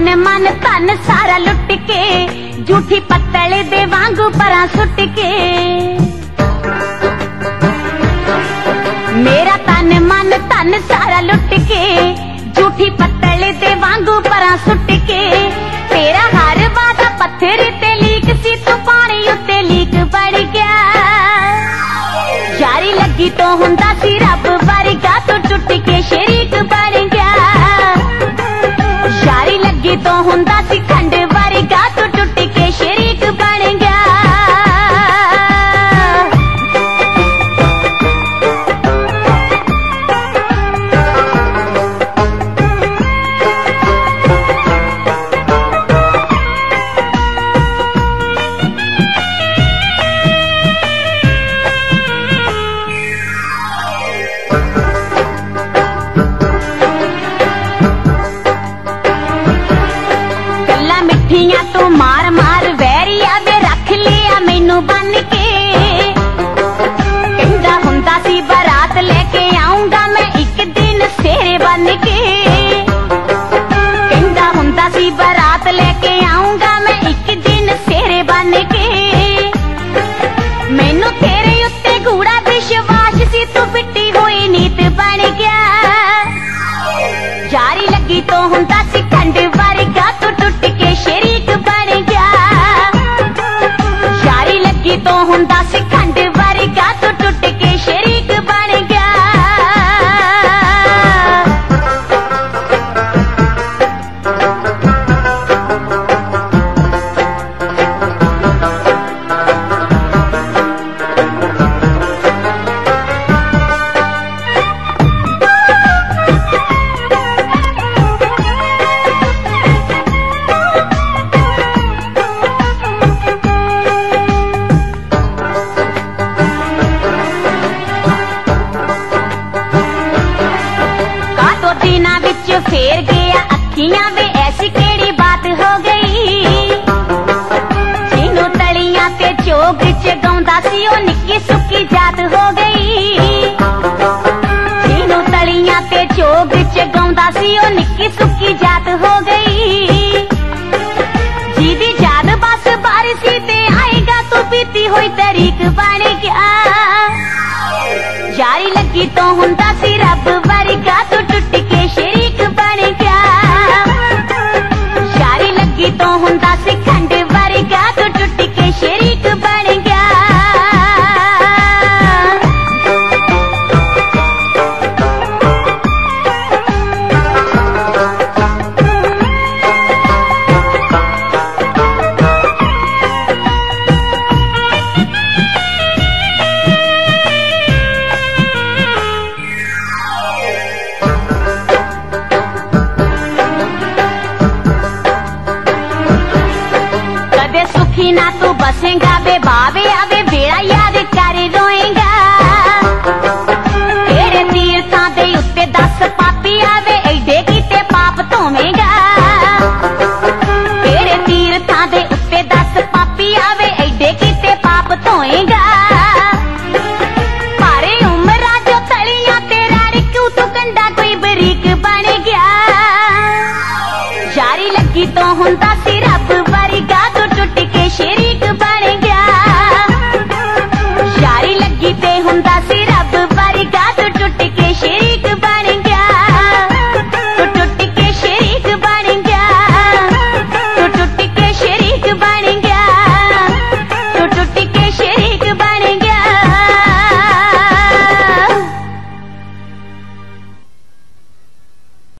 तन मन धन सारा लुट के, झूठी पत्तल दे वांगू परां सुट के। मेरा तन मन धन सारा लुट के, झूठी पत्तल दे वांगू परां सुट के। तेरा हर वादा पत्थर ते लीक सी, तू पानी उत्ते लीक बड़ गया। यारी लगी तो हुंदा सी रब वर्गा, तो टुट के शरीक बन गया। यारी लगी तो हुंदा सी खंड वर्गा, तो टुट के शरीक बन गया। तू मार मार वैरिया वे रख लिया मैनू बन के। कहंदा हुंदा सी बारात लेके आऊंगा मैं एक दिन सेरे बन के। कहंदा हुंदा सी बारात लेके आऊंगा मैं एक दिन सेरे बन के। मैनू तेरे उत्ते गूढ़ा विश्वास सी, तू पिट्टी हुई नीत बन गया। यारी लगी तो हुंदा सी खंड वर्गा, तू टुट के शरीक बन गया। यारी लगी तो हुंदा सी खंड वर्गा, तू टुट के शरीक बन गया। फेर गया अखियां वे, ऐसी केड़ी बात हो गई। जिन्नू तलियां ते चोग च गाउंदा सी, ओ निक्की सुक्की जात हो गई। जिन्नू तलियां ते चोग च गाउंदा सी, ओ निक्की सुक्की जात हो गई। जीदी जात बस बारिशी ते आएगा, तू पीती हुई तरीक बन गया। यारी लगी तो हुंदा सी रब वर्गा, तू टुट के शरीक बन गया। यारी लगी तो हुंदा सी खंड वर्गा, तू टुट के शरीक बन गया। ना तू बसेगा बे बावे आवे,